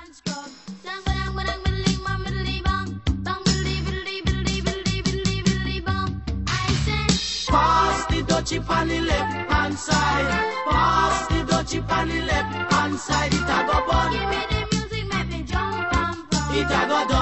Pass the dutchie on the left hand side. Pass the dutchie on the left hand side. It a go bun. Give me the music, make me jump and pump. It a go done.